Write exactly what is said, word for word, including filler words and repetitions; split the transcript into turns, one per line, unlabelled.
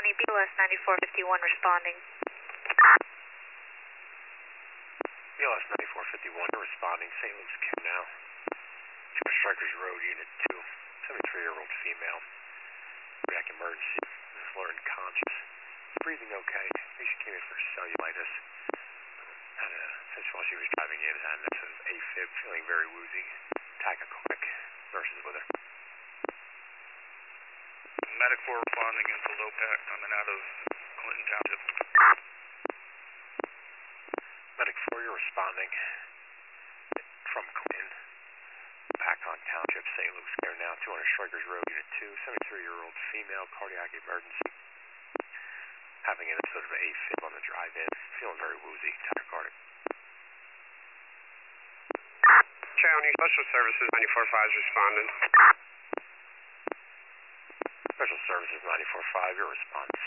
County, B L S ninety-four fifty-one responding.
B L S ninety-four fifty-one responding, Saint Luke's Care now. Two Strikers Road, Unit two, seventy-three-year-old female. Cardiac emergency, alert and conscious. Breathing okay. Patient came in for cellulitis. Had a, since while she was driving in, had an episode of AFib, feeling very woozy. Tachycardic. Nurses with her.
Medic four responding into Lopac, coming out of Clinton Township.
Medic four, you're responding from Clinton. Pacon Township, Saint Luke's Care now, two hundred Strikers Road, Unit two, seventy-three-year-old female, cardiac emergency. Having an episode of AFib on the drive-in, feeling very woozy, tachycardic.
County Special Services ninety-four five is responding.
Special Services ninety-four five, you're responding.